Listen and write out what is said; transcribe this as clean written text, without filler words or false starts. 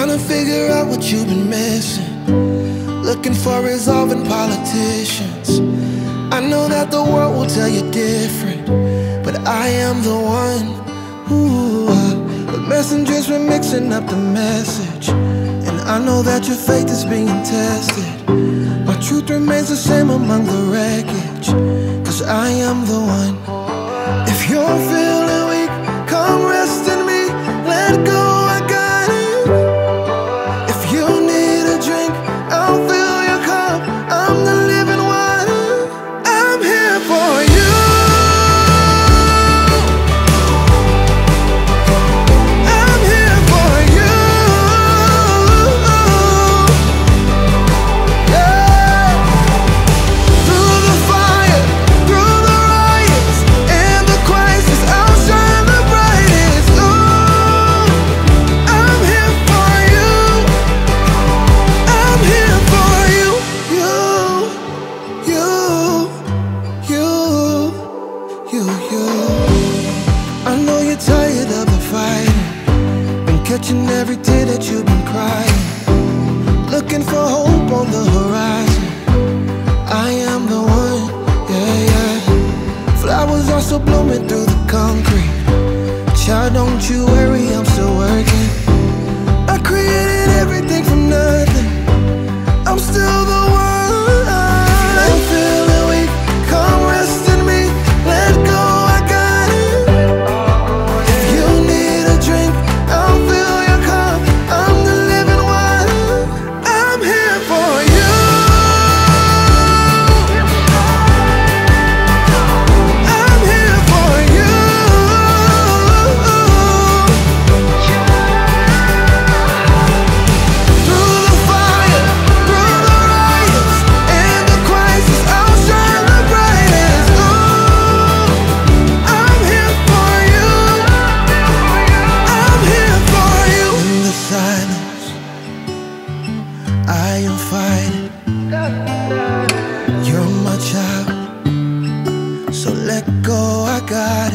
Trying to figure out what you've been missing. Looking for resolving politicians. I know that the world will tell you different, but I am the one. Ooh, the messengers were mixing up the message, and I know that your faith is being tested. My truth remains the same among the wreckage, 'cause I am the one. If you're feeling weak, come rest in me. Let go, I got it. If you need a drink, I'll fill your cup. I'm the living water. I'm here for you. I'm here for you. Yeah. Through the fire, through the riots, and the crisis, I'll shine the brightest. Ooh, I'm here for you. I'm here for you. You. I know you're tired of the fighting, been catching every tear that you've been crying, looking for hope on the horizon. I am the one, yeah. Flowers are still blooming through the concrete. Child, don't you worry, I'm still working. I created everything from nothing. I'm still the one. I'm feeling weak, come rest in me. Let go, I got it. If you need a drink, I'll fill your cup. I'm the living water. I'm here for you. I'm here for you. Through the fire, through the riots, and the crisis, I'll shine the brightest. Ooh, I'm here for you. I'm here for you. In the silence, I am fighting. You're my child, so let go, I got it.